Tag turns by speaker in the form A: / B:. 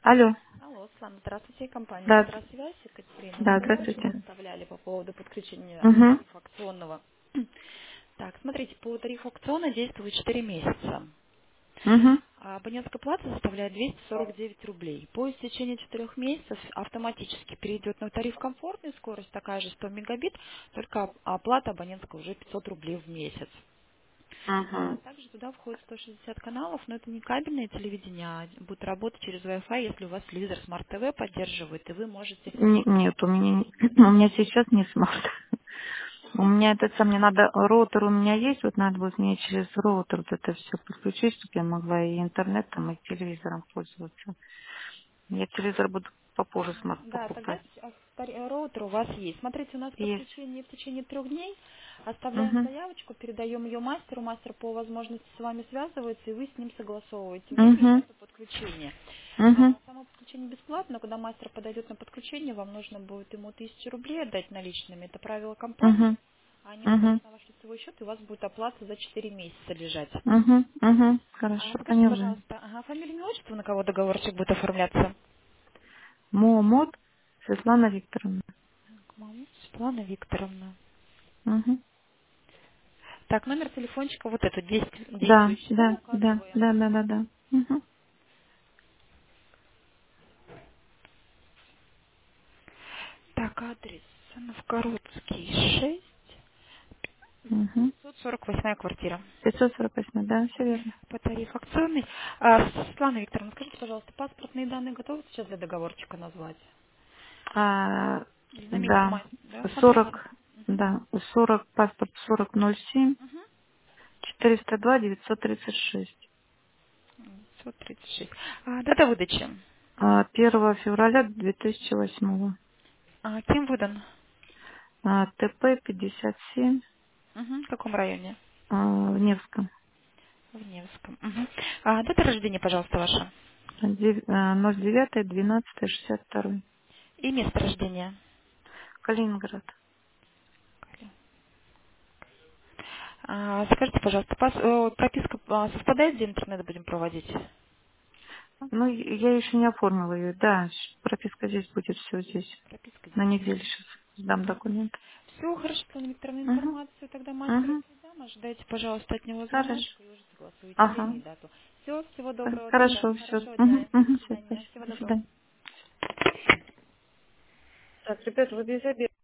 A: Алло.
B: Алло, Слава, здравствуйте, компания
A: Да,
B: «Электросвязь», Екатерина. Вы
A: да,
B: заявочку
A: здравствуйте.
B: оставляли по поводу подключения
A: Угу.
B: тарифа акционного. Так, смотрите, по тарифу акциона действует 4 месяца.
A: Угу.
B: А абонентская плата составляет 249 рублей. По истечении 4 месяцев автоматически перейдет на тариф комфортный, скорость такая же 100 мегабит, только оплата абонентская уже 500 рублей в месяц.
A: Угу.
B: Также туда входит 160 каналов, но это не кабельное телевидение, а будет работать через Wi-Fi, если у вас телевизор Smart TV поддерживает, и вы можете...
A: Нет, у меня, у меня сейчас не смарт. У меня это сам, мне надо, роутер у меня есть, вот надо будет мне через роутер вот это все подключить, чтобы я могла и интернетом, и телевизором пользоваться. Я телевизор буду попозже смарт
B: Да, тогда
A: покупать.
B: роутер у вас есть. Смотрите, у нас
A: Есть.
B: подключение в течение 3 дней. Оставляем
A: Угу.
B: заявочку, передаем ее мастеру. Мастер по возможности с вами связывается, и вы с ним согласовываете время и
A: Угу.
B: дату подключения.
A: Угу.
B: Само подключение бесплатно, но когда мастер подойдет на подключение, вам нужно будет ему 1000 рублей отдать наличными. Это правило компании.
A: Угу.
B: Они
A: Угу.
B: пойдут на ваш лицевой счет, и у вас будет оплата за 4 месяца лежать.
A: Угу. Угу. Хорошо,
B: Скажите,
A: поняла.
B: пожалуйста, фамилия, имя, отчество, на кого договорчик будет оформляться?
A: Момот Светлана Викторовна.
B: Светлана Викторовна.
A: Угу.
B: Так, номер телефончика вот этот
A: Да,
B: действующий, да,
A: да, да,
B: указываем.
A: да, да, да, да. Угу.
B: Так, адрес Новгородский 6,
A: Угу.
B: 548 квартира.
A: 548, да, все верно.
B: По тариф акционный. Светлана Викторовна, скажите, пожалуйста, паспортные данные готовы сейчас для договорчика назвать?
A: А,
B: Или на месте
A: да,
B: да, оформляться?
A: 40, да, 40, паспорт 4007,
B: Угу.
A: 402, 936.
B: 536. Дата выдачи.
A: 1 февраля 2008.
B: Кем выдан?
A: ТП 57
B: Угу. В каком районе?
A: в Невском.
B: В Невском. Угу. Дата рождения, пожалуйста, ваша.
A: 09, 12, 62.
B: И место рождения.
A: Калининград.
B: Скажите, пожалуйста, прописка совпадает, где интернет будем проводить?
A: Ну, я еще не оформила ее. Да, прописка здесь будет, все здесь.
B: Прописка
A: На
B: здесь будет.
A: неделю сейчас сдам документ.
B: Все, хорошо, Светлана Викторовна,
A: Угу,
B: информацию тогда мастеру
A: угу,
B: передам. Ожидайте, пожалуйста, от него
A: хорошо.
B: звоночка и уже согласуйте
A: Ага,
B: время и дату. Все, всего доброго тогда.
A: хорошо, все.
B: Хорошего
A: Угу,
B: дня. До
A: угу, все,
B: свидания.
A: спасибо.
B: Всего
A: До
B: доброго.
A: свидания. Так, ребята, вот без обеда.